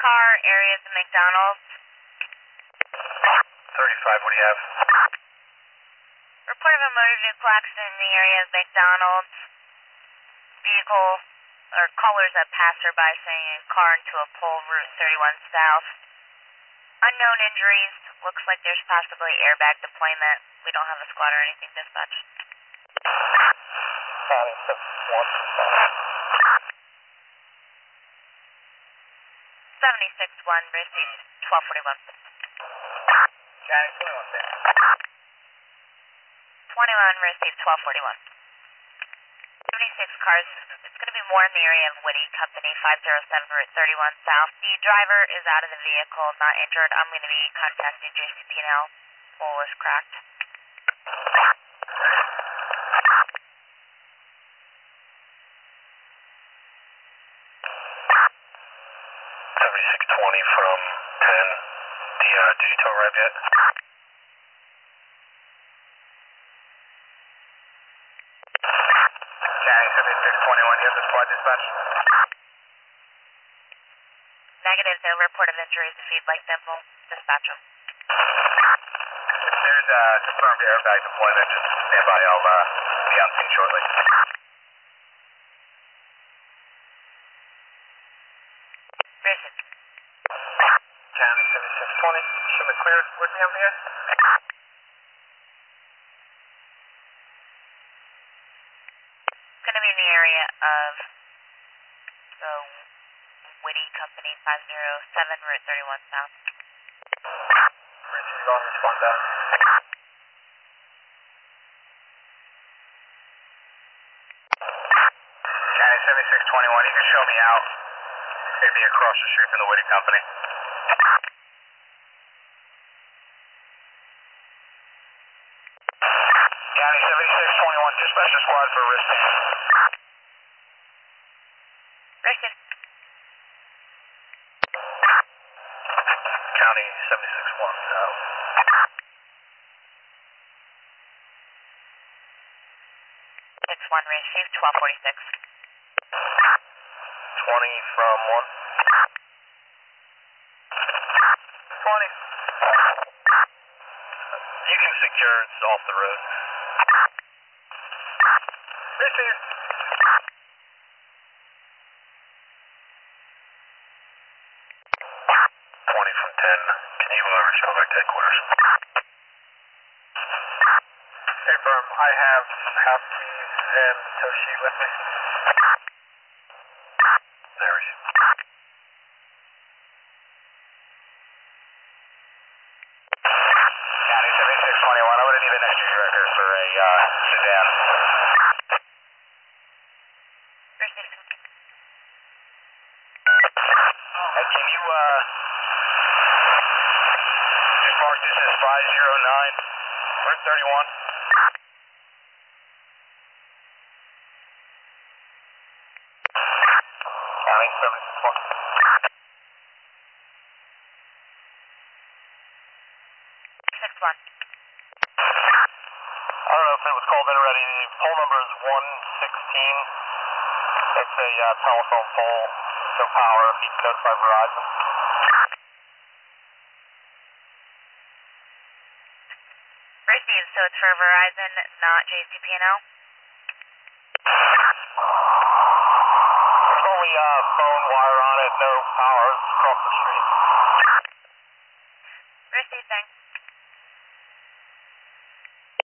car areas of McDonald's. 35, what do you have? Report of a motor vehicle accident in the area of McDonald's. Vehicle or callers a passerby saying a car into a pole, Route 31 South. Unknown injuries. Looks like there's possibly airbag deployment. We don't have a squad or anything dispatched. County 76-1, received 1241. County 21, 21, received 1241. 76 cars. It's going to be more in the area of Whitty Company, 507 Route 31 South. The driver is out of the vehicle, not injured. I'm going to be contacting JCP now. Pole is cracked. 7620 from 10. Did you tow arrive yet? County 7621, you have the squad dispatch? Negative, no report of injuries. If you'd like them, we'll dispatch them. If there's a confirmed airbag deployment, just stand by. I'll be on scene shortly. Received. County 7620, show me clear. Where's the MVA? Going to be in the area of the Whitty Company, 507 Route 31 South. Received on respond down. County 7621, you can show me out. Maybe across the street from the Whitty Company. County 7621, dispatch a squad for wristband. Received. County 761 South. 61, received 1246. 20 from 1. 20. You can secure, it's off the road. Received. 20 from 10. Can you show back to headquarters? Hey, firm, I have house keys and tow sheet with me. There he is. County 7621, I'm going to need an extra record for a sedan. Received. Hey, can you just mark this as 509 Route 31? County 761. 61. I don't know if it was called in already. The pole number is 116. It's a telephone pole, no power. Need to notify Verizon. Received, so it's for Verizon, not JCP&L? There's only a phone wire on it, no power. It's across the street. Received, thanks.